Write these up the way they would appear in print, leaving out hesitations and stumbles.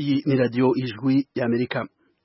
Iyi ni radio Ijwi y'Amerika.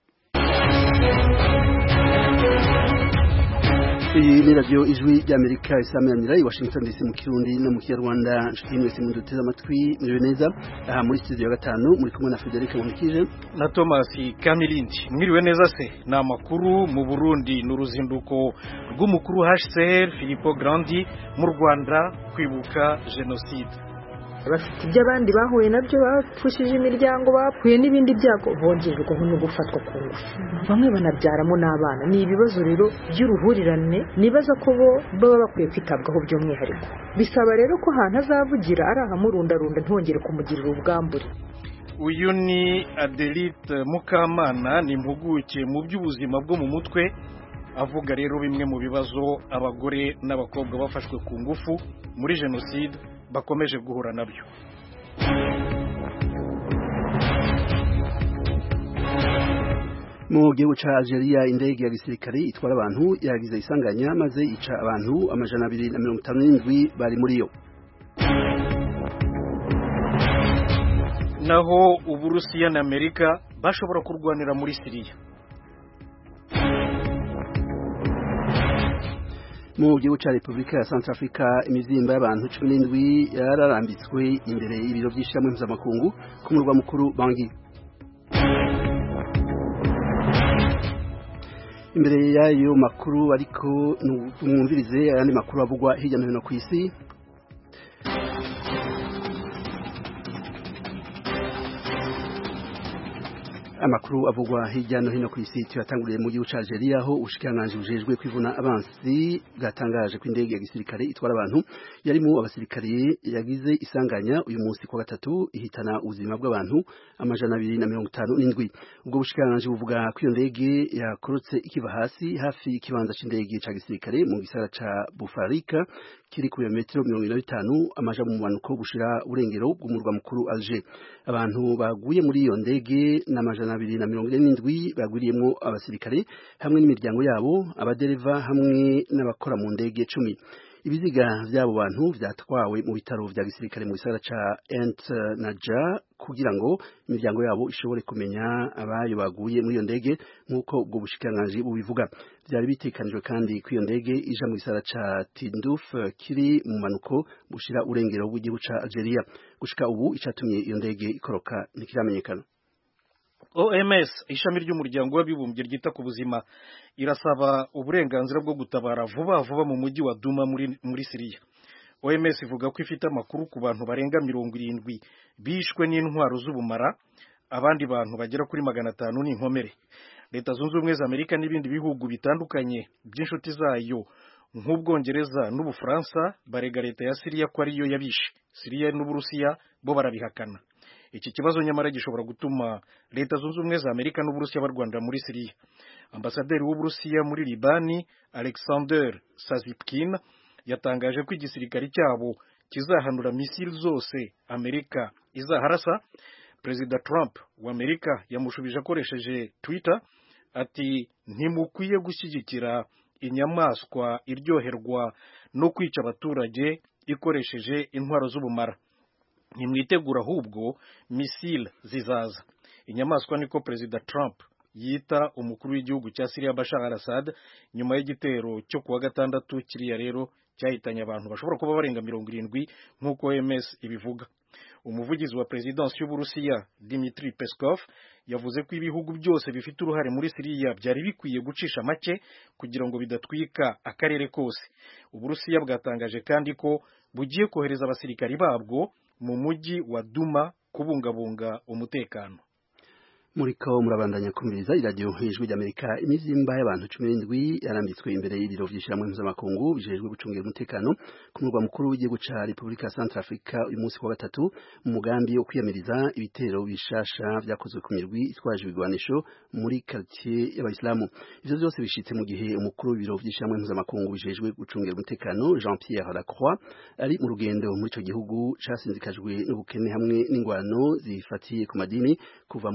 Iyi ni radio Ijwi y'Amerika isameranira i Washington DC mu Kirundi no mu Kinyarwanda. Nshuti mwese muduteze amatwi muriwe neza. Aha muri studio ya 5 muri kumwe na Frederic Munikije na Thomas Kamilindi. Mwiriwe neza se na makuru mu Burundi n'uruzinduko rw'umukuru HCR Filippo Grandi mu Rwanda kwibuka genocide. Bafite ibyo abandi bahuye nabyo bapfushije imiryango bapfuye n'ibindi byago bongejwe ko no gufatwa ku ngufu bamwe banabyaramo n'abana ni ibibazo rero by'uruhurirane nibaza ko bo baba bakwiye kwitabwaho by'umwihariko bisaba rero ko ahantu azavugira ari ahamurundarunda ntongere kumugirira ubwambure. Uyu ni Adelite Mukamana ni impuguke mu by'ubuzima bwo mu mutwe avuga rero bimwe mu bibazo abagore n'abakobwa bafashwe ku ngufu muri genocide bakomeje guhura nabyo. Mu gihugu ca Algeria indege ya gisirikare itwara abantu yagize isanganya maze ica abantu 257 bari muri yo. Naho Uburusiya na Amerika bashobora kurwanira muri Syria. Mu gihugu ca Republika ya Centrafrica imizimba y'abantu 17 yararambitswe imbere y'ibiro by'ishyirahamwe mpuzamakungu ku murwa mukuru Bangui. Imbere y'ayo makuru ariko numvirize ayandi makuru avugwa hirya no hino ku isi. Amakuru avugwa hirya no hino ku isi tuyatanguriye mu gihugu ca Algeria aho ubushikiranganje bujejwe kwivuna abansi bwatangaje ko indege ya gisirikare itwara abantu yarimo abasirikare yagize isanganya uyu munsi kwa gatatu ihitana ubuzima bw'abantu 257. Ubwo bushikiranganje buvuga ko iyo ndege yakorotse ikiva hasi hafi ikibanza c'indege ca gisirikare mu gisagara ca Boufarika kiri ku metero 45 amaja mu manuko gushira urengero bw'umurwa mukuru Alger. Abantu baguye muri iyo ndege n'amajana 247 bagwiriyemo abasirikare hamwe n'imiryango yabo abadereva hamwe n'abakora mu ndege 10. Ibiziga by'abo bantu byatwawe mu bitaro vya gisirikare mu gisagara ca Ent Naja kugira ngo imiryango yabo ishobore kumenya abayo baguye muri iyo ndege nk'uko ubwo bushikiranganje bubivuga. Byari bitekanijwe kandi ko iyo ndege ija mu gisagara ca Tindouf kiri mu manuko bushira urengero bw'igihugu ca Algeria. Gushika ubu icatumye iyo ndege ikoroka ntikiramenyekana. OMS ishami ry'umuryango w'abibumbye ryita ku buzima irasaba uburenganzira bwo gutabara vuba mu mujyi wa Duma muri Syria. OMS ivuga ko ifite amakuru ku bantu barenga 70 bishwe n'intwaro z'ubumara abandi bantu bagera kuri 500 n'inkomere. Leta zunze ubumwe za Amerika n'ibindi bihugu bitandukanye by'inshuti zayo nk'Ubwongereza n'Ubufaransa barega leta ya Syria ko ariyo yabishe. Syria n'Uburusiya bo barabihakana. Iki kibazo nyamara gishobora gutuma leta zunze ubumwe za Amerika n'Uburusiya barwanda muri Syria. Ambasaderi w'Uburusiya muri Libani Alexander Sazipkin yatangaje ko igisirikare cyabo kizahanura misile zose Amerika izaharasa. President Trump wa Amerika yamushubije akoresheje Twitter ati ntimukwiye gushyigikira inyamaswa iryoherwa no kwica abaturage ikoresheje intwaro z'ubumara. Nimwitegura ahubwo misile zizaza. Inyamaswa niko President Trump yita umukuru w'igihugu cya Syria Bashar al-Assad nyuma y'igitero cyo kuwa gatandatu kiriya rero cyahitanye abantu bashobora kuba barenga 70 nk'uko OMS ibivuga. Umuvugizi wa Presidence y'Uburusiya Dmitry Peskov yavuze ko ibihugu byose bifite uruhare muri Syria byari bikwiye gucisha make kugira ngo bidatwika akarere kose. Uburusiya bwatangaje kandi ko bugiye kohereza abasirikari babwo mu mujyi wa Duma kubungabunga umutekano. Muriko murabandanya kumviriza iradiyo Ijwi ry'Amerika. Imizimba y'abantu 17 yarambitswe imbere y'ibiro by'ishyirahamwe mpuzamakungu bijejwe gucungira umutekano ku murwa mukuru w'igihugu ca Republika ya Centrafrica uyu munsi wa gatatu mu mugambi wo kwiyamiriza ibitero bishasha vyakozwe ku mirwi itwaje ibigwanisho muri quartier y'Abayisilamu. Ivyo byose bishitse mu gihe umukuru w'ibiro by'ishyirahamwe mpuzamakungu bijejwe gucungira umutekano Jean-Pierre Lacroix ari mu rugendo muri ico gihugu casinzikajwe n'ubukene hamwe n'ingwano zifatiye ku madini kuva mu mwaka wa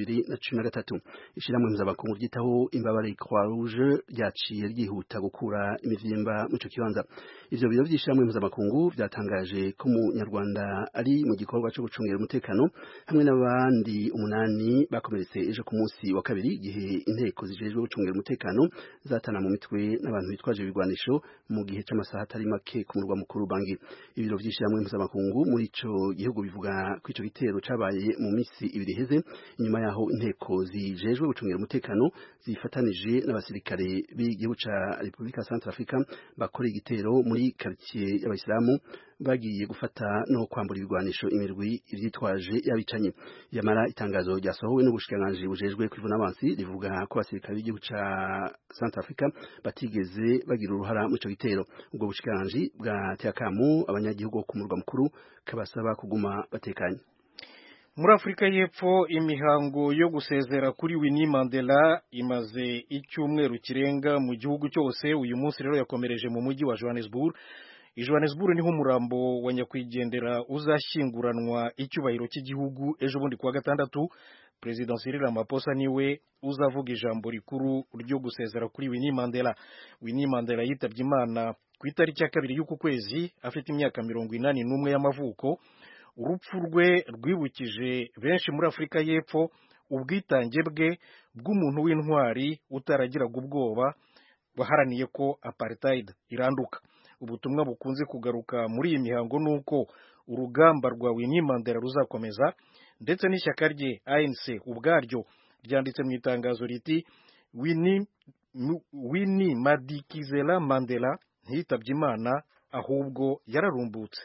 2013. Ishirahamwe mpuzamakungu ryitaho imbabare Croix Rouge ryaciye ryihuta gukura imivyimba mu ico kibanza. Ivyo biro vy'ishirahamwe mpuzamakungu vyatangaje ko umunyarwanda ari mu gikorwa cyo gucungira umutekano hamwe n'abandi 8 bakomeretse ejo ku munsi wa kabiri igihe inteko zijejwe gucungira umutekano zatana mu mitwe n'abantu bitwaje ibigwanisho mu gihe c'amasaha atari make ku murwa mukuru Bangi. Ibiro vy'ishirahamwe mpuzamakungu muri ico gihugu bivuga ko ico gitero cabaye mu misi ibiri heze inyuma yaho inteko zijejwe gucungira umutekano zifatanije n'abasirikare b'igihugu ca Republika Centrafrica bakora igitero muri quartier y'abayisilamu bagiye gufata no kwambura ibigwanisho imirwi ivyitwaje yabicanye. Yamara itangazo ryasohowe n'ubushikiranganji bujejwe kwivuna abansi rivuga ko abasirikare b'igihugu ca Centrafrica batigeze bagira uruhara mu ico gitero. Ubwo bushikiranganji bwateye akamu abanyagihugu ku murwa mukuru kabasaba kuguma batekanye. Muri Afrika y'Epfo imihango yo gusezera kuri Winnie Mandela imaze icyumweru kirenga mu gihugu cyose. Uyu munsi rero yakomereje mu mujyi wa Johannesburg. Johannesburg niho umurambo wa nyakwigendera uzashyinguranwa icyubahiro cy'igihugu ejo bundi kuwa gatandatu. President Cyril Ramaphosa niwe uzavuga ijambo rikuru ryo gusezera kuri Winnie Mandela. Winnie Mandela yitabye Imana ku itariki ya 2 y'uku kwezi afite imyaka 81 y'amavuko. Urupfu rwe rwibukije benshi muri Afrika y'Epfo ubwitange bwe bw'umuntu w'intwari utaragiraga ubwoba baharaniye ko apartheid iranduka. Ubutumwa bukunze kugaruka muri iyi mihango nuko urugamba rwa Winnie Mandela ruzakomeza, ndetse n'ishyaka rye ANC ubwaryo ryanditse mu itangazo riti Winnie Madikizela Mandela ntiyitabye Imana ahubwo yararumbutse.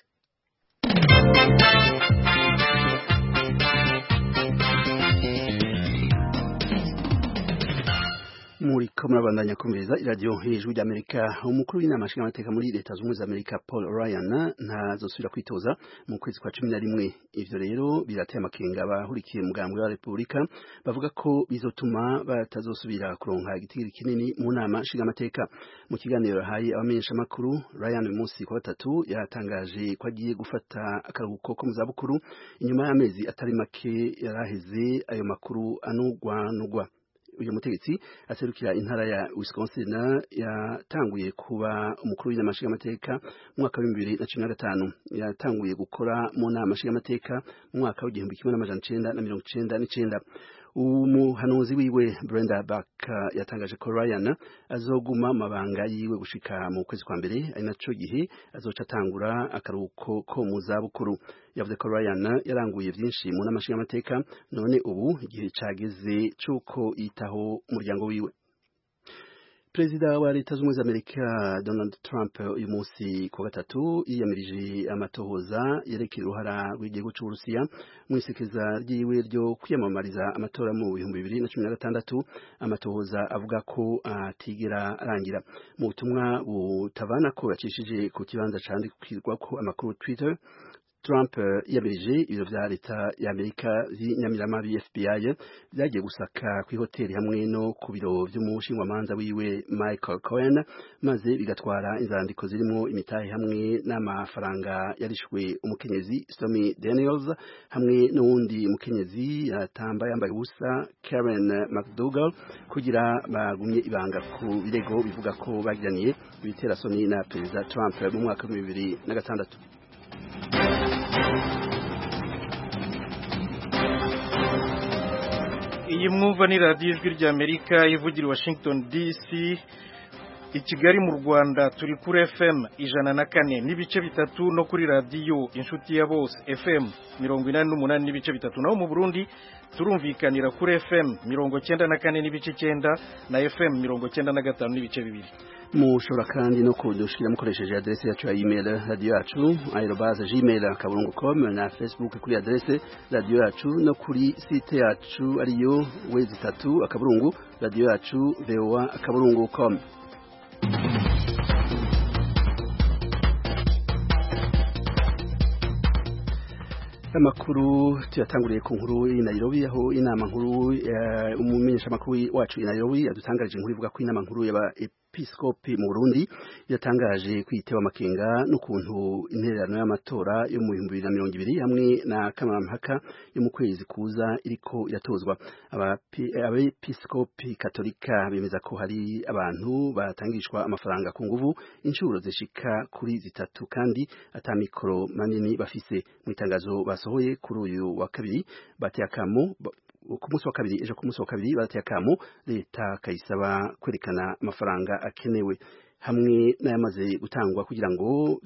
Muri kumurabandanya kumviriza iradiyo hejuru y'Amerika. Umukuru w'inama nshingamateka muri leta zunze ubumwe za Amerika Paul Ryan ntazosubira kwitoza mu kwezi kwa 11. Ivyo rero birateye amakenga abahurikiye mugambwe wa Republika bavuga ko bizotuma batazosubira kuronka igitigiri kinini mu nama nshingamateka. Mu kiganiro yahaye abamenyesha makuru, Ryan uyu munsi kwa gatatu yatangaje ko agiye gufata akaruhuko ko mu zabukuru inyuma y'amezi atari make yaraheze ayo makuru anugwanugwa. Uyu mutegetsi aserukira intara ya Wisconsin yatanguye kuba umukuru w'inama nshingamateka mu mwaka wa 2015. Yatanguye gukora mu nama nshingamateka mu mwaka wa 1999. Umuhanuzi wiwe Brenda Buck yatangaje ko Ryan azoguma mabanga yiwe gushika mu kwezi kwa mbere, ari naco gihe azoca atangura akaruhuko ko mu zabukuru. Yavuze ko Ryan yaranguye byinshi mu nama nshingamateka, none ubu igihe cageze cuko yitaho umuryango wiwe. Perezida wa leta z'ubumwe za Amerika Donald Trump uyu munsi ku gatatu yiyamirije amatohoza yerekeye uruhara rw'igihugu cy'Uburusiya mu isekeza ryiwe ryo kwiyamamariza amatora mu 2016. Amatohoza avuga ko atigera arangira. Mu butumwa butavana ko yacishije ku kibanza candikirwa ko amakuru Twitter, Trump yamirije ibiro vya leta ya Amerika y'inyamirama FBI byagiye gusaka ku hoteli hamwe no ku biro vy'umushingwamanza wiwe Michael Cohen, maze bigatwara inzandiko zirimo imitahe hamwe n'amafaranga yarishwe umukenyezi Stormy Daniels hamwe n'uwundi mukenyezi yatamba yambaye ubusa Karen McDougal kugira bagumye ibanga ku birego bivuga ko bagiraniye ibiterasoni na Perezida Trump mu mwaka wa 2006. Iyi mwumva ni radiyo ijwi ry'Amerika ivugira i Washington DC. I Kigali mu Rwanda turi kuri FM 104 n'ibice bitatu no kuri radiyo inshuti ya bose FM 88 n'ibice bitatu. Naho mu Burundi turumvikanira kuri FM 94 n'ibice 9 na FM 95 n'ibice 2. Mushobora kandi no kudushikira mukoresheje adresse yacu ya email radio yacu @gmail.com na Facebook kuri adresse radio yacu no kuri site yacu ariyo www.radio yacu voa.com. Amakuru tuyatanguriye ku nkuru i Nairobi, aho inama nkuru umumenyesha makuru wacu i Nairobi adutangarije inkuru ivuga ko inama nkuru abepiskopi mu Burundi yatangaje kwitewa amakenga n'ukuntu intererano y'amatora yo mu 2020 hamwe na kamarampaka yo mu kwezi kuza iriko yatozwa. Abepiskopi katolika bemeza ko hari abantu batangishwa amafaranga ku nguvu inshuro zishika kuri zitatu kandi atamikoro manini bafise. Mu itangazo basohoye kuri uyu wa kabiri bateye akamo ku munsi wa kabiri barateye akamo leta kayisaba kwerekana amafaranga akenewe hamwe n'ayamaze gutangwa kugira ngo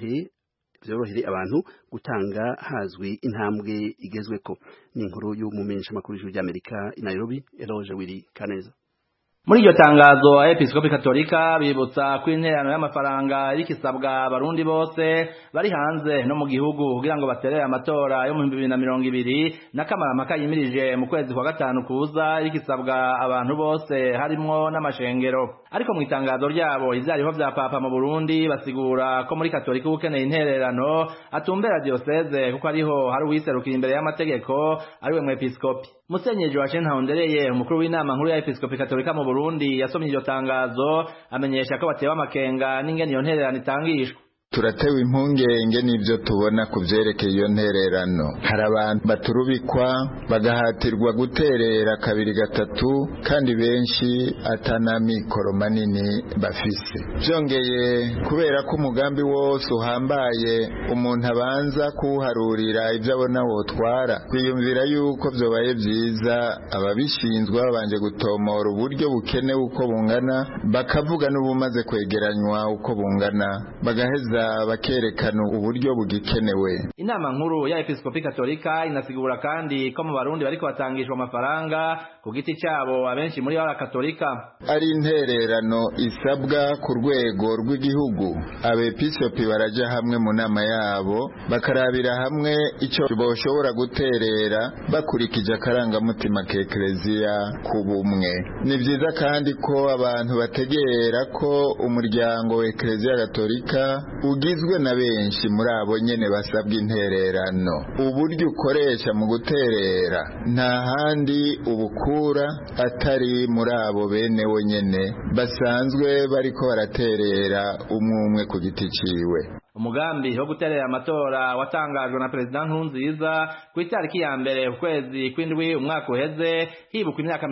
vyorohere abantu gutanga hazwi intambwe igezweko. Ni inkuru y'umumenyesha makuru y'Ijwi ry'Amerika i Nairobi, Eloge Willy Kaneza. Muri iryo tangazo abepiskopi katolika bibutsa ko intererano y'amafaranga irikisabwa abarundi bose bari hanze no mu gihugu kugira ngo baterere amatora yo mu 2020 n'akamaramaka yimirije mu kwezi kwa gatanu kuza irikisabwa abantu bose harimo n'amashengero. Ariko mu itangazo ryabo ivyariho vya papa mu Burundi basigura ko muri katolika ukeneye intererano atumbera diocese kuko ariho hari uwiserukira imbere y'amategeko ariwe mwepiskopi. Musenyeri Joachim Ntahondereye umukuru w'inama nkuru ya episkopi katolika mu Burundi yasomye iryo tangazo amenyesha ko batewe amakenga n'ingene iyo ntererano itangishwa. Turatewe impungenge n'ivyo tubona kuvyerekeye iyo ntererano. Hari abantu baturubikwa bagahatirwa guterera kabiri gatatu kandi benshi atanamikoro manini bafise. Vyongeye kubera ko umugambi wose uhambaye umuntu abanza kuharurira ivyo abona wotwara, kwiyumvira yuko vyobaye vyiza ababishinzwe babanje gutomora uburyo bukenewe uko bungana, bakavuga n'ubumaze kwegeranywa uko bungana, bagaheza bakerekana uburyo bugikenewe. Inama nkuru ya episkopi katolika inasigura kandi ko mu Barundi bariko batangishwa amafaranga ku giti cyabo abenshi muri bara katolika. Ari intererano isabwa ku rwego rw'igihugu. Abepiskopi baraja hamwe mu nama yabo bakarabira hamwe ico boshobora guterera bakurikije akarangamutima k'Eklezia ku bumwe. Ni vyiza kandi ko abantu bategera ko umuryango wa Eklezia Katolika ugizwe na benshi muri abo nyene basabwa intererano. Uburyo ukoresha mu guterera nta handi ubukura atari muri abo bene nyene basanzwe bariko baraterera umwe ku giti ciwe. Umugambi wo guterera amatora watangajwe na President Nkurunziza ku itariki ya mbere ukwezi kw'indwi umwaka uheze hibukwa imyaka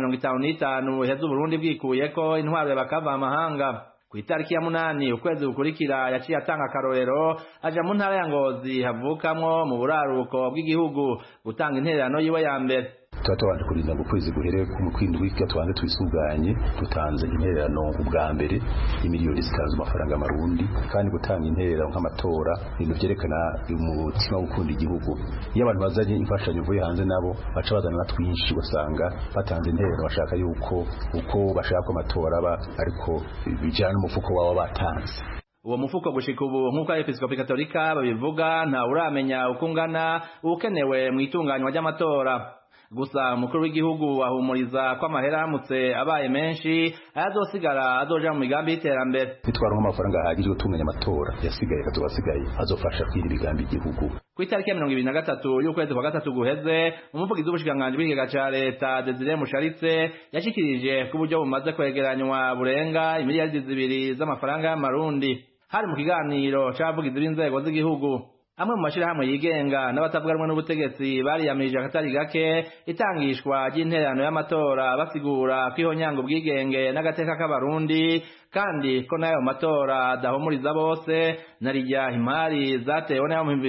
55 iheze Burundi bwikuyeko intwaro y'abakava amahanga. Ku itariki ya 8 ukwezi gukurikira yaciye atanga akarorero aja mu ntara ya Ngozi havukamwo mu buraruko bw'igihugu gutanga intererano yiwe ya mbere. Twatwanje kurinda ngo kwezi guhere ku kwindwi twatwanje twisuganye dutanze intererano ubwa mbere imiliyoni zikaza amafaranga amarundi kandi gutanga intererano nk'amatora ibintu byerekana umutima wo gukunda igihugu. Iyo abantu bazanye imfashanyo vuye hanze nabo baca bazana twinshi usanga batanze intererano bashaka yuko uko bashaka ko amatora aba ariko bijana n'umufuko wabo batanze. Uwo mufuko gushika ubu nk'uko episkopi katolika babivuga nta uramenya ukungana ukenewe mu itunganywa ry'amatora. Gusa umukuru w'igihugu ahumuriza ko amahera aramutse abaye menshi ayazosigara azoja mu migambi y'iterambere. Bitwara nk'amafaranga ahagije gutunganya amatora yasigaye katubasigaye azofasha kwira ibigambi igihugu. Ku itariki ya 23 y'ukwezi kwa gatatu guheze umuvugizi w'ubushikiranganji bw'ikigega ca leta Desire Musharitse yashikirije ko uburyo bumaze kwegeranywa burenga imiliyaridi 2 z'amafaranga y'amarundi. Hari mu kiganiro c'abavugizi b'inzego z'igihugu. Amwe mu mashirahamwe yigenga n'abatavuga rumwe n'ubutegetsi bariyamirije akatari gake itangishwa ry'intererano y'amatora basigura ko ihonyango ubwigenge n'agateka k'abarundi kandi ko nayo matora adahumuriza bose narijya imari zatewe nayo mu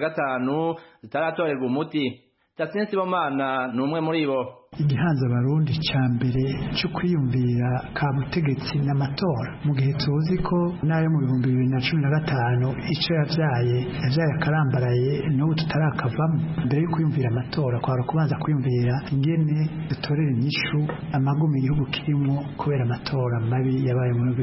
2015 zitaratorerwa umuti. Tatsinsi Bomana numwe muri bo. Igihanza Barundi cyambere cyo kwiyumvira ka butegetsi n'amatora mu gihe tuzi ko nayo mu 2015 ico yavyaye akarambaraye no tutarakavamo. Mbere yo kwiyumvira amatora kwara kubanza kwiyumvira ingene dutorera inyishu amagumi igihugu kirimo kubera amatora mabi yabaye mu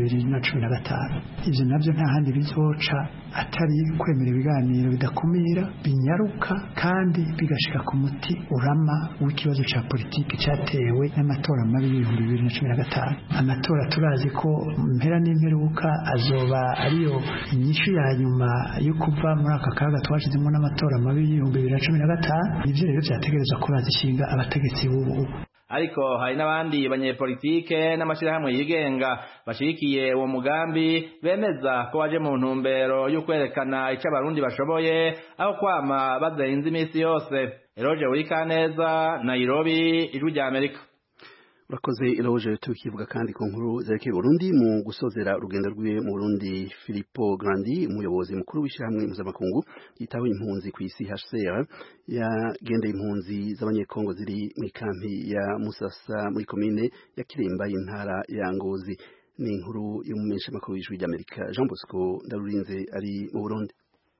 2015. Ivyo navyo nta handi bizoca atari kwemera ibiganiro bidakumira binyaruka kandi bigashika ku muti urama w'ikibazo ca politiki cyatewe n'amatora mabi y'ibihumbi 2015. Amatora turazi ko mpera n'imperuka azoba ariyo inyishu ya nyuma yo kuva muri aka kaga twashizemo n'amatora mabi y'ibihumbi 2015. Ivyo rero byategerezwa ko bazishinga abategetsi b'ubu. ariko hari n'abandi banyepolitike n'amashirahamwe yigenga bashigikiye uwo mugambi bemeza ko waje mu ntumbero yo kwerekana ico abarundi bashoboye aho kwama bazenze imisi yose. Eroje Urikaneza, Nairobi, Ijwi rya Amerika. Urakoze Eroje. Tukivuga kandi ku nkuru zerekeye Burundi mu gusozera urugendo rwiwe mu Burundi, Filippo Grandi, umuyobozi mukuru w'ishyirahamwe mpuzamakungu yitaho impunzi ku isi HCR, yagendeye impunzi z'abanyekongo ziri mu kampi ya Musasa muri komine ya Kiremba y'intara ya Ngozi. Ni inkuru y'umumenyeshamakuru w'Ijwi rya Amerika Jean Bosco Ndarurinze ari mu Burundi.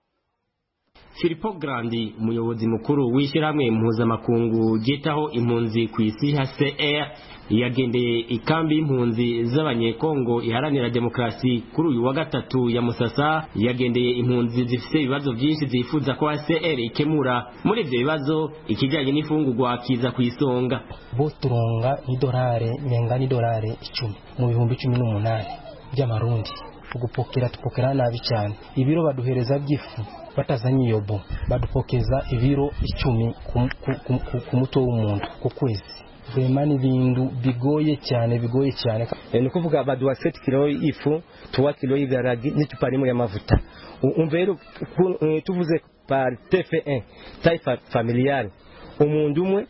Filippo Grandi, umuyobozi mukuru w'ishyirahamwe mpuzamakungu ryitaho impunzi ku isi HCR, yagendeye ikambi y'impunzi z'abanyekongo iharanira demokrasi kuri uyu wa gatatu ya Musasa. Yagendeye impunzi zifite ibibazo byinshi zifuza ko HCR ikemura. Muri ibyo bibazo ikijyanye n'ifungurwa kiza ku isonga. Bo turonga $10 mu bihumbi 18 by'amarundi. Tupokera nabi cyane. Ibiro baduhereza by'ifu batazanye yobo, badupokeza ibiro 10 ku mutwe w'umuntu ku kwezi. Vraiment ibintu bigoye cyane. Ni kuvuga baduha 7 kilo ifu, 3 kilo y'ibiharage n'icupari ya mavuta. Umvero tuvuze par TF1 taille familiale, umuntu umwe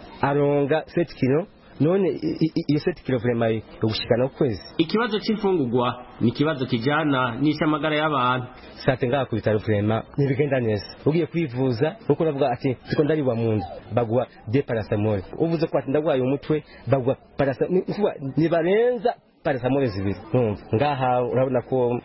aronga 7 kilo. None iyo 7 kilo vraiment ugushikana ukwezi. Ikibazo c'imfungurwa ni kibazo kijana n'ishamagara y'abantu. Sate ngaha ku bitaro vraiment nibigenda neza. Ugiye kwivuza uko navuga ati siko ndariwa mundu bagwa de paracetamol. Uvuze ko ati ndagwaye umutwe bagwa paracetamol. Nibarenza paracetamol zibiri. Ngaha urabona ko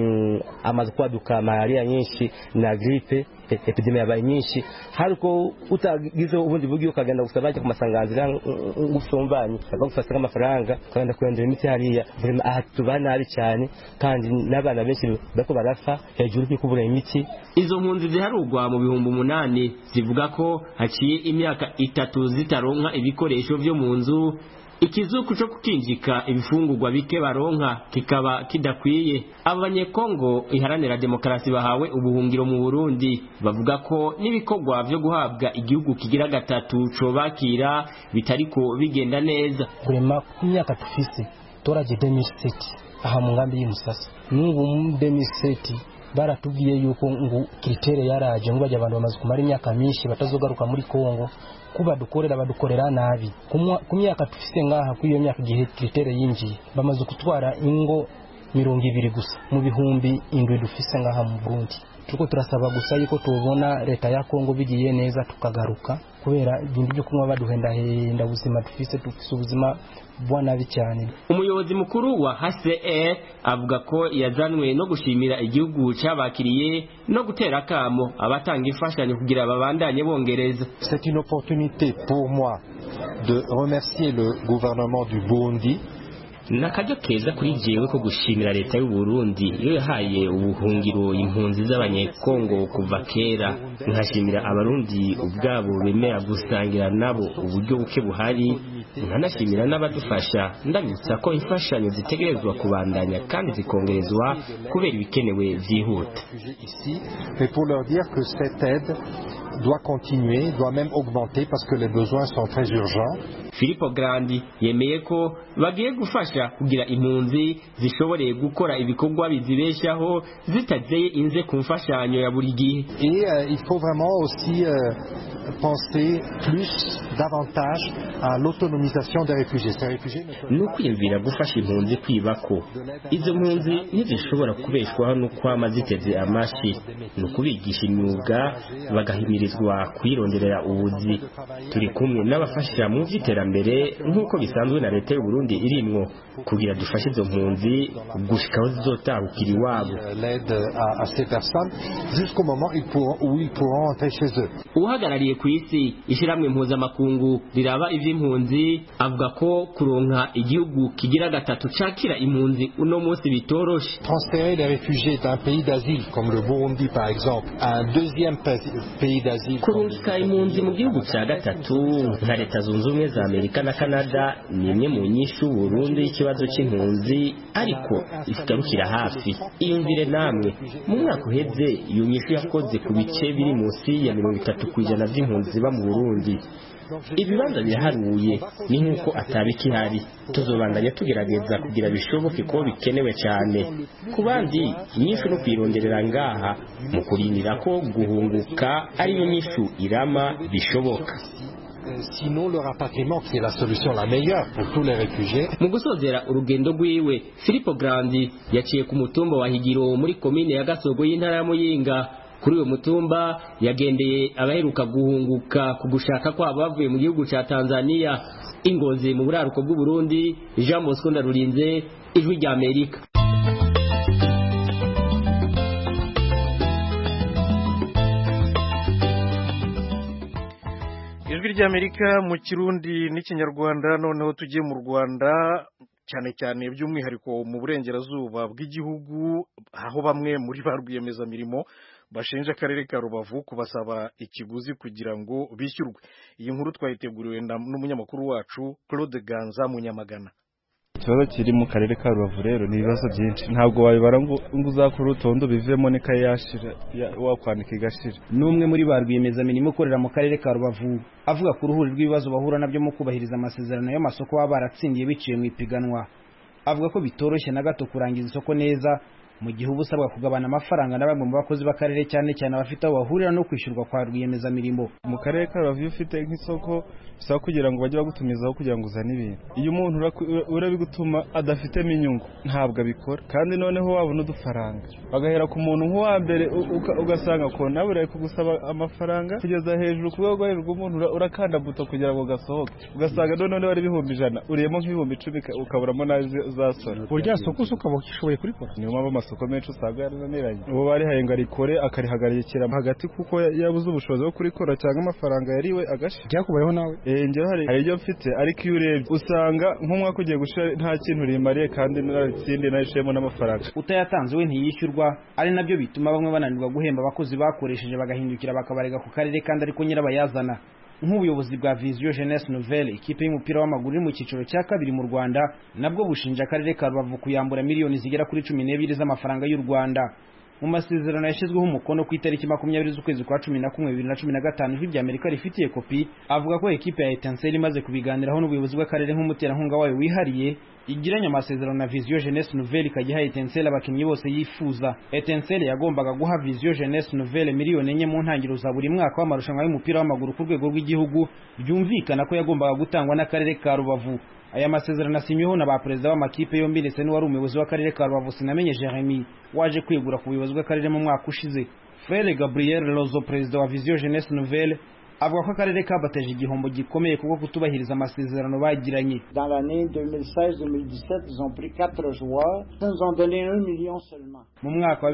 amaze kwaduka malaria nyinshi na grippe, epidemia yabaye nyinshi. Hariko utagize ubundi buryo ukagenda gusabaje ku masanganzira ngusombanyi akagufasa amafaranga kandi kwendera imiti hariya vraiment ahatubana ari cyane kandi n'abana benshi bako barafa hejuru y'ikubura imiti. Izo mpunzi ziharugwa mu bihumbi 8 zivuga ko haciye imyaka 3 zitaronka ibikoresho byo mu nzu. Ikizuku cyo kukinjika ibifungurwa bike baronka kikaba kidakwiye. Abanyekongo iharanira demokrasi bahawe ubuhungiro mu Burundi bavuga ko n'ibikorwa byo guhabwa igihugu kigira gatatu cobakira bitariko bigenda neza. Kurema ku myaka tufise toraje 2007 aha mu ngambi y'Imusasa. N'ubu mu 2007 baratubwiye yuko ngo kritere yaraje ngo bajya abantu bamaze kumara imyaka myinshi batazogaruka muri Kongo. Kuba badukorera nabi ku myaka tufise ngaha ku iyo myaka gihe kritere yinjiye bamaze kutwara ingo 200 gusa mu bihumbi 7 dufise ngaha mu Burundi. Tuko turasaba gusa yuko tubona leta ya Kongo bigiye neza tukagaruka kubera ibintu byo kunywa baduhenda ubuzima dufise ubuzima bwanabi cyane. Umuyobozi mukuru wa HCR avuga ko yazanwe no gushimira igihugu cyabakiriye no gutera kamo abatanga imfashanyo kugira babandanye bongereza. C'est une opportunité pour moi de remercier le gouvernement du Burundi. Nakajya keza kuri jewe ko gushimira leta y'u Burundi iyo yahaye ubuhungiro impunzi z'abanyekongo kuva kera. Nkashimira abarundi ubwabo bemera gusangira nabo uburyo buke buhari. Nkanashimira n'abadufasha ndabitsa ko imfashanyo zitegerezwa kubandanya kandi zikongerezwa kubera ibikenewe byihuta. Mais pour leur dire que cette aide doit continuer, doit même augmenter parce que les besoins sont très urgents. Filippo Grandi yemeye ko bagiye gufasha kugira impunzi zishoboreye gukora ibikorwa bizibeshaho zitazeye inze ku mfashanyo ya buri gihe. Et il faut vraiment aussi penser davantage à l'autonomisation des réfugiés. Ces réfugiés n'ukwiyumvira gufasha impunzi kwibako. Izo mpunzi ntizishobora kubeshwaho no kwama ziteze amashi. Nukubigisha imyuga bagahimirizwa kwironderera ubuzi. Turi kumwe n'abafasha mu by'iterambere nk'uko bisanzwe na leta y'u Burundi irimwo kugira dufashe izo mpunzi gushikaho zizotahukira iwabo. L'aide à ces personnes jusqu'au moment où ils pourront entrer chez eux. Uhagarariye ku isi ishiramwe mpuzamakungu riraba ivy'impunzi avuga ko kuronka igihugu kigira gatatu cakira impunzi uno munsi bitoroshe. Transférer les réfugiés d'un pays d'asile comme le Burundi par exemple à un deuxième pays d'asile. Kurungika impunzi mu gihugu cya gatatu nka Leta Zunze Ubumwe za Amerika na Canada ni imwe mu nyishu Burundi ikibazo cy'impunzi ariko igarukira hafi. Iyumvire namwe mu mwaka uheze iyo nyishu yakoze ku bice biri munsi ya 30% by'impunzi ziba mu Burundi. ibibanza biraharuye ni nk'uko atabikihari tuzobandanya tugerageza kugira bishoboke ko bikenewe cyane ku bandi inyishu no kwironderera ngaha mu kurindira ko guhunguka ariyo nyishu irama bishoboka. Sinon le rapatriement qui est la solution la meilleure pour tous les réfugiés. Mu gusozera urugendo rwiwe Filippo Grandi yaciye ku mutumba wa Higiro muri komine ya Gasogo y'intara ya Muyinga. Kuri uwo mutumba yagendeye abaheruka guhunguka ku gushaka kwabo bavuye mu gihugu ca Tanzania Ingozi mu buraruko bw'u Burundi. Jean Bosco Ndarurinze, Ijwi rya Amerika. Ijwi rya Amerika mu Kirundi n'ikinyarwanda. Noneho tugiye mu Rwanda, cyane cyane by'umwihariko mu burengerazuba bw'igihugu, aho bamwe muri ba rwiyemezamirimo bashinja akarere ka Rubavu kubasaba ikiguzi kugira ngo bishyurwe. Iyi nkuru twayiteguriwe n'umunyamakuru wacu Claude Ganza Munyamagana. Ikibazo kiri mu karere ka Rubavu rero ni ibibazo byinshi, ntabwo wabibara ngo uzakora urutondo bivemo n'ikaye yashira wakwandika igashira. N'umwe muri ba rwiyemezamirimo ukorera mu karere ka Rubavu avuga ku ruhuri rw'ibibazo bahura nabyo mu kubahiriza amasezerano y'amasoko baba baratsindiye biciye mu ipiganwa. Avuga ko bitoroshye na gato kurangiza isoko neza mu gihe ubusabwa kugabana amafaranga na bamwe mu bakozi b'akarere cyane cyane abafite aho bahurira no kwishyurwa kwa rwiyemezamirimo. Mu karere ka Rubavu ufite nk'isoko bisaba kugira ngo bajye bagutumizaho kugira ngo uzane ibintu. Iyo umuntu urabigutuma adafitemo inyungu ntabwo abikora, kandi noneho wabona udufaranga bagahera ku muntu nk'uwa mbere ugasanga ko nawe uri kugusaba amafaranga kugeza hejuru ku rwego hejuru umuntu urakanda buto kugira ngo gasohoke, ugasanga noneho wari ibihumbi 100 uriyemo nk'ibihumbi 10 ukaburamo nazo zasora. Burya soko ukaba ukishoboye kurikora. Niyo mpamvu amasoko menshi usanga yarananiranye. Uwo bari haye ngo arikore akarihagarikira hagati kuko yabuze ubushobozi bwo kurikora cyangwa amafaranga yariwe agashi. Byakubayeho nawe? Njye hari ibyo mfite, ariko iyo urebye usanga nk'umwaka ugiye gushira nta kintu rimariye kandi n'itsindi nashemo n'amafaranga. Utayatanze we ntiyishyurwa, ari nabyo bituma bamwe bananirwa guhemba abakozi bakoresheje bagahindukira bakabarega ku karere kandi ariko nyirabayazana. Nk'ubuyobozi bwa Vision Jeunesse Nouvelle, ikipe y'umupira w'amaguru mu cyiciro cya kabiri mu Rwanda, nabwo bushinja akarere ka Rubavu kuyambura miliyoni zigera kuri 12 z'amafaranga y'u Rwanda. Mu masezerano yashyizweho umukono ku itariki 20 z'ukwezi kwa 11 2015 Ijwi rya Amerika rifitiye kopi, avuga ko ekipe ya Etincelle imaze kubiganiraho n'ubuyobozi bw'akarere nk'umuterankunga wayo wihariye igiranye amasezerano na Vision Jeunesse Nouvelle ikajya Etincelle abakinnyi bose yifuza. Etincelle yagombaga guha Vision Jeunesse Nouvelle miliyoni 4 mu ntangiriro za buri mwaka w'amarushanwa y'umupira w'amaguru ku rwego rw'igihugu, byumvikana ko yagombaga gutangwa n'akarere ka Rubavu. Aya masezerano asinyweho na ba perezida b'amakipe yombi ndetse n'uwari umuyobozi w'akarere ka Rubavu Sinamenye Jeremy waje kwegura ku buyobozi bw'akarere mu mwaka ushize. Frere Gabriel Lozo, perezida wa Vision Jeunesse Nouvelle, avuga ko akarere kabateje igihombo gikomeye kuko kutubahiriza amasezerano bagiranye. Dans l'année 2016-2017, ils ont pris 4 joueurs, ils nous ont donné 1 million seulement. Mu mwaka wa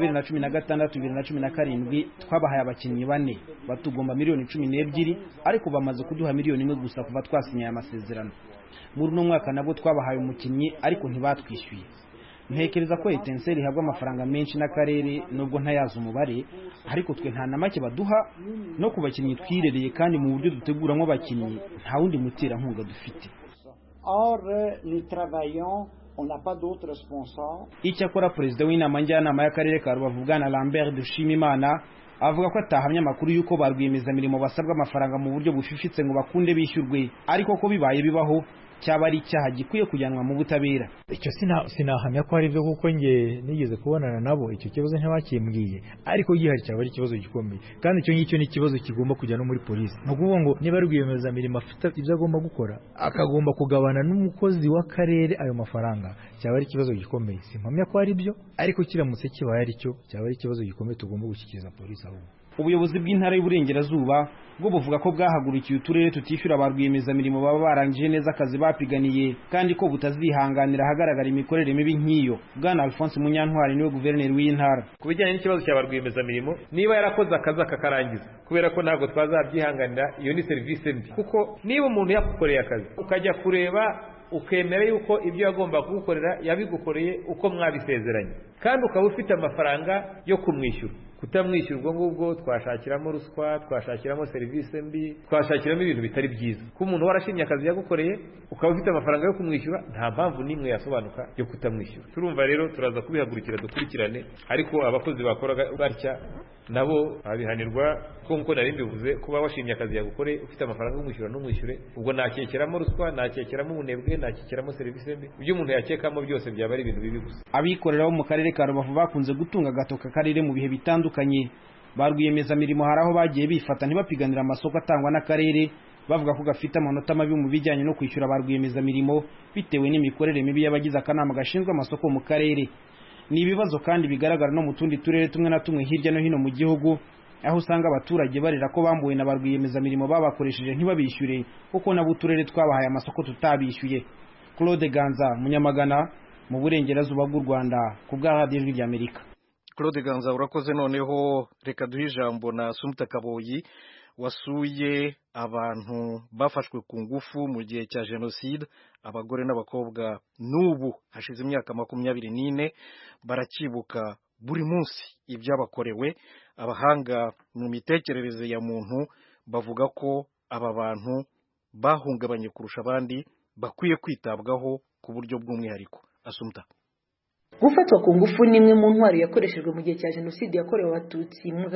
2016-2017 twabahaye abakinnyi 4 batugomba miliyoni 12, ariko bamaze kuduha miliyoni 1 gusa kuva twasinye aya masezerano. Muri no mwaka nabwo twabahaye umukinnyi ariko ntibatwishyuye. Ntekereza ko Etincelle ihabwa amafaranga menshi n'akarere nubwo ntayaza umubare, ariko twe nta namake baduha no kubakinnyi twirereye kandi mu buryo duteguramo abakinnyi nta wundi muterankunga dufite. Or nous travaillons, on n'a pas d'autres sponsors. Icyakora perezida w'inama njyanama y'akarere ka Rubavu Bwana Lambert Dushimimana avuga ko atahamya amakuru y'uko ba rwiyemezamirimo basabwa amafaranga mu buryo bufifitse ngo bakunde bishyurwe, ariko ko bibaye bibaho cyaba ari icyaha gikwiye kujyanwa mu butabera. Icyo sinahamya ko ari byo kuko nge nigeze kubonana nabo, icyo kibazo ntabakimbwiye, ariko gihari cyaba ari ikibazo gikomeye, kandi icyo ngicyo ni ikibazo kigomba kujya no muri polisi. No kuvuga ngo niba rwiyemezamirimo afite ibyo agomba gukora akagomba kugabana n'umukozi w'akarere ayo mafaranga, cyaba ari ikibazo gikomeye. Simpamya ko ari byo, ariko kiramutse kibaye ari cyo cyaba ari ikibazo gikomeye tugomba gushyikiriza polisi aho. Ubuyobozi bw'intara y'Uburengerazuba bwo buvuga ko bwahagurukiye uturere tutishyura ba rwiyemezamirimo baba barangije neza akazi bapiganiye, kandi ko butazihanganira ahagaragara imikorere mibi nk'iyo. Bwana Alphonse Munyantwari niwe guverineri w'intara. Ku bijyanye n'ikibazo cya ba rwiyemezamirimo, niba yarakoze akazi akakarangiza, kubera ko ntabwo twazabyihanganira, iyo ni serivisi mbi. Kuko niba umuntu yakukoreye akazi ukajya kureba ukemera yuko ibyo yagomba kugukorera yabigukoreye uko mwabisezeranye, kandi ukaba ufite amafaranga yo kumwishyura, kutamwishyura ubwo ngubwo twashakiramo ruswa, twashakiramo serivisi mbi, twashakiramo ibintu bitari byiza. Ko umuntu warashimye akazi yagukoreye ukaba ufite amafaranga yo kumwishyura, nta mpamvu n'imwe yasobanuka yo kutamwishyura. Turumva rero turaza kubihagurukira dukurikirane, ariko abakozi bakoraga batya nabo abihanirwa kuko nari mbivuze, kuba washimye akazi yagukoreye ufite amafaranga yo kumwishyura n'umwishyure, ubwo nakekeramo ruswa, nakekeramo ubunebwe, nakekeramo serivisi mbi. Ibyo umuntu yakekamo byose byaba ari ibintu bibi gusa. Abikorera bo mu karere ka Rubavu bakunze gutunga agatoka karere mu bihe bitandukanye. Ba rwiyemezamirimo hari aho bagiye bifata ntibapiganira amasoko atangwa n'akarere, bavuga ko gafite amanota mabi mu bijyanye no kwishyura ba rwiyemezamirimo bitewe n'imikorere mibi y'abagize akanama gashinzwe amasoko mu karere. Ni ibibazo kandi bigaragara no mu tundi turere tumwe na tumwe hirya no hino mu gihugu, aho usanga abaturage barira ko bambuwe na ba rwiyemezamirimo babakoresheje ntibabishyure kuko nabo uturere twabahaye amasoko tutabishyuye. Claude Ganza, Munyamagana, mu burengerazuba bw'u Rwanda, ku bwa Radio Ijwi ry'Amerika. Claude Ganza urakoze. Noneho reka duhe ijambo na Sumta Kaboyi wasuye abantu bafashwe ku ngufu mu gihe cya jenoside, abagore n'abakobwa n'ubu hashize imyaka 24 barakibuka buri munsi ibyabakorewe. Abahanga mu mitekerereze ya muntu bavuga ko aba bantu bahungabanye kurusha abandi bakwiye kwitabwaho ku buryo bw'umwihariko. Asumta. Gufatwa ku ngufu ni imwe mu ntwaro yakoreshejwe mu gihe cya jenoside yakorewe abatutsi mu mwaka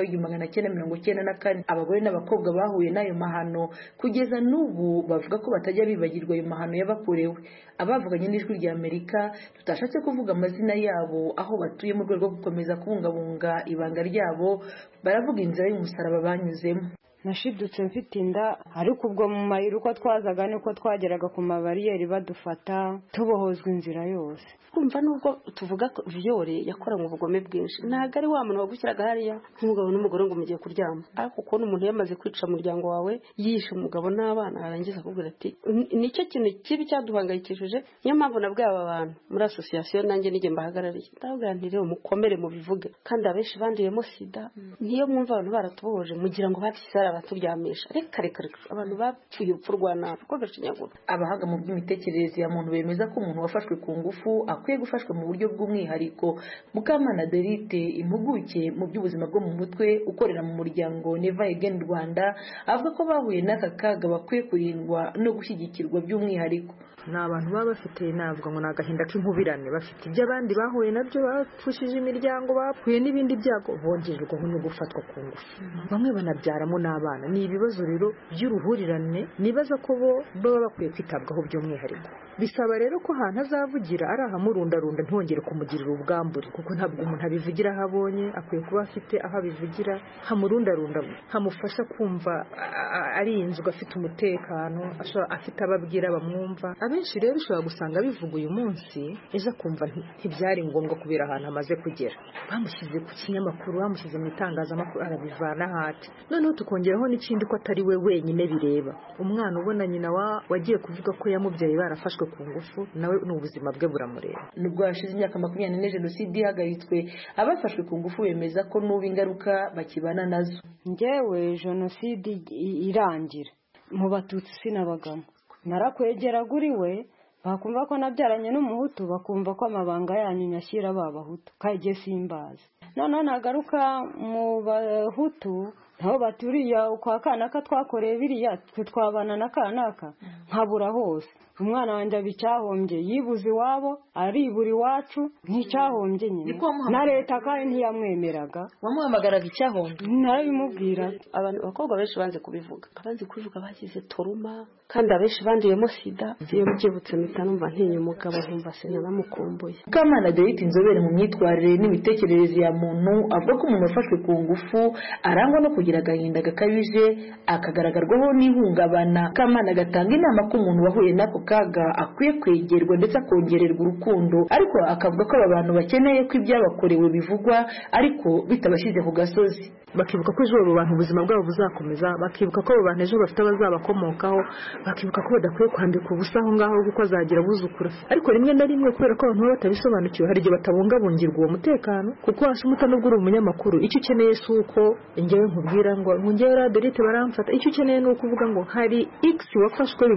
w'1994. Abagore n'abakobwa bahuye n'ayo mahano kugeza n'ubu bavuga ko batajya bibagirwa ayo mahano yabakorewe. Abavuganye n'Ijwi ry'Amerika tutashatse kuvuga amazina yabo aho batuye mu rwego rwo gukomeza kubungabunga ibanga ryabo, baravuga inzira y'umusaraba banyuzemo. Nashidutse mfite inda, ariko ubwo mu mayira uko twazaga niko twageraga ku mabariyeri badufata tubohozwa inzira yose. Kumva nubwo tuvuga ko Viole yakoranye ubugome bwinshi, ntago ari wa muntu wagushyiraga hariya nk'umugabo n'umugore ngo mugiye kuryama, ariko uko umuntu yamaze kwica umuryango wawe, yishe umugabo n'abana, arangiza akubwira ati nicyo kintu kibi cyaduhangayikishije. Niyo mpamvu nabwiye aba bantu muri association nanjye nige mbahagarariye, ndabwira nti rero mukomere mu bivuge, kandi abenshi bandiyemo sida. Niyo mwumva abantu baratubohoje mugira ngo batisara baturyamisha, reka abantu bapfuye urupfu rwa nabi ko gashinyagura. Abahanga mu by'imitekerereze ya muntu bemeza ko umuntu wafashwe ku ngufu akwiye gufashwa mu buryo bw'umwihariko. Mukamana Derite, impuguke mu by'ubuzima bwo mu mutwe ukorera mu muryango Never Again Rwanda, avuga ko bahuye n'aka kaga bakwiye kurindwa no gushyigikirwa by'umwihariko. Ni abantu baba bafite navuga ngo n'agahinda k'inkubirane, bafite ibyo abandi bahuye nabyo, bapfushije imiryango, bapfuye n'ibindi byago, bongejwe no gufatwa ku ngufu, bamwe banabyaramo n'abana. Ni ibibazo rero by'uruhurirane, nibaza ko bo baba bakwiye kwitabwaho by'umwihariko. Bisaba rero ko ahantu azavugira ari ahamurundarunda, ntongere kumugirira ubwambure, kuko ntabwo umuntu abivugira aho abonye, akwiye kuba afite aho abivugira hamurundarunda, hamufasha kumva arinzwe, afite umutekano, afite ababwira bamwumva. Abenshi rero ushobora gusanga bivuga uyu munsi, ejo akumva ntibyari ngombwa kubera ahantu amaze kugera. Bamushyize ku kinyamakuru, bamushyize mu itangazamakuru, arabivana hati. Noneho tukongeraho n'ikindi ko atari we wenyine bireba. Umwana ubona nyina wagiye kuvuga ko yamubyaye barafashwe ku ngufu, nawe n'ubuzima bwe buramureba. Nubwo hashize imyaka 24 jenoside ihagaritswe, abafashwe ku ngufu bemeza ko n'ubu ingaruka bakibana nazo. Njyewe jenoside irangira mu batutsi sinabagamo, narakwegera guri we bakumva ko nabyaranye n'umuhutu, bakumva ko amabanga yanyu nyashyira babahutu kajye simbaza. None nagaruka mu bahutu nabo baturiya kwa kanaka twakoreye biriya twe twabana na kanaka nkabura hose. Umwana wanjye abicyahombye, yibuze iwabo aribura iwacu, nticyahombye nyine na leta kandi ntiyamwemeraga. Wamuhamagaraga icyahombye? Narabimubwira. Abantu bakobwa benshi banze kubivuga, bagize toruma, kandi abenshi bandiyemo sida. Iyo mbyibutse mpita numva ntinya umugabo, nkumva sinamukumbuye. Mukamana Derite, inzobere mu myitwarire n'imitekerereze ya muntu, avuga ko umuntu wafashwe ku ngufu arangwa no kugira agahinda gakabije, akagaragarwaho n'ihungabana. Mukamana agatanga inama ko umuntu wahuye n'ako kaga akwiye kwegerwa ndetse akongererwa urukundo, ariko akavuga ko aba bantu bakeneye ko ibyabakorewe bivugwa ariko bitabashyize ku gasozi. Bakibuka ko ejo abo bantu ubuzima bwabo buzakomeza, bakibuka ko abo bantu ejo bafite abazabakomokaho, bakibuka ko badakwiye kwambika ubusa aho ngaho kuko azagira abuzukura. Ariko rimwe na rimwe kubera ko abantu baba batabisobanukiwe, hari igihe batabungabungirwa uwo mutekano, kuko Asumta nubwo uri umunyamakuru, icyo ukeneye si uko njyewe nkubwira ngo njyewe Derite baramfata. Icyo ukeneye ni ukuvuga ngo hari X wafashwe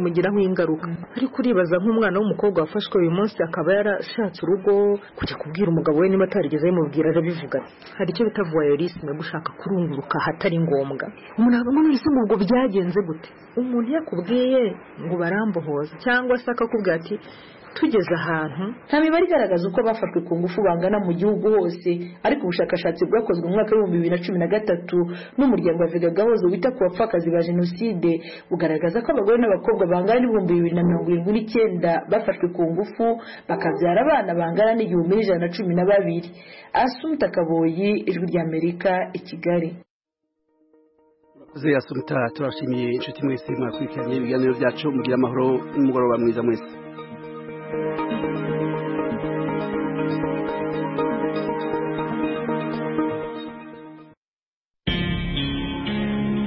bimugiraho ingaruka ariko uribaza nk'umwana w'umukobwa wafashwe uyu munsi akaba yarashatse urugo kujya kubwira umugabo we niba atarigeze bimubwira arabivuga hari icyo bita voyeurisme gushaka kurunguruka hatari ngombwa umuntu avuga ngo ese ubwo byagenze gute umuntu yakubwiye ngo barambohoza cyangwa se akakubwira ati tugeze ahantu nta mibare igaragaza uko bafashwe ku ngufu bangana mu gihugu hose ariko ubushakashatsi bwakozwe mu mwaka w'ibihumbi 2013 n'umuryango wa Vega Gahozo wita ku bapfakazi ba jenoside bugaragaza ko abagore n'abakobwa bangana n'ibihumbi 2079 bafashwe ku ngufu bakabyara abana bangana n'igihumbi 112. Asumta Kaboyi, Ijwi ry'Amerika, i Kigali. Asumta, turashimiye inshuti mwese mwakurikiranye ibiganiro byacu, mugira amahoro n'umugoroba mwiza mwese.